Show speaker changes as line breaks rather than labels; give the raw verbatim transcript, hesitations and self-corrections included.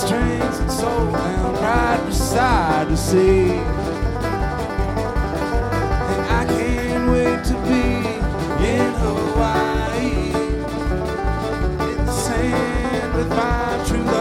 strings and soul down right beside the sea. And I can't wait to be in Hawaii, in the sand with my true love.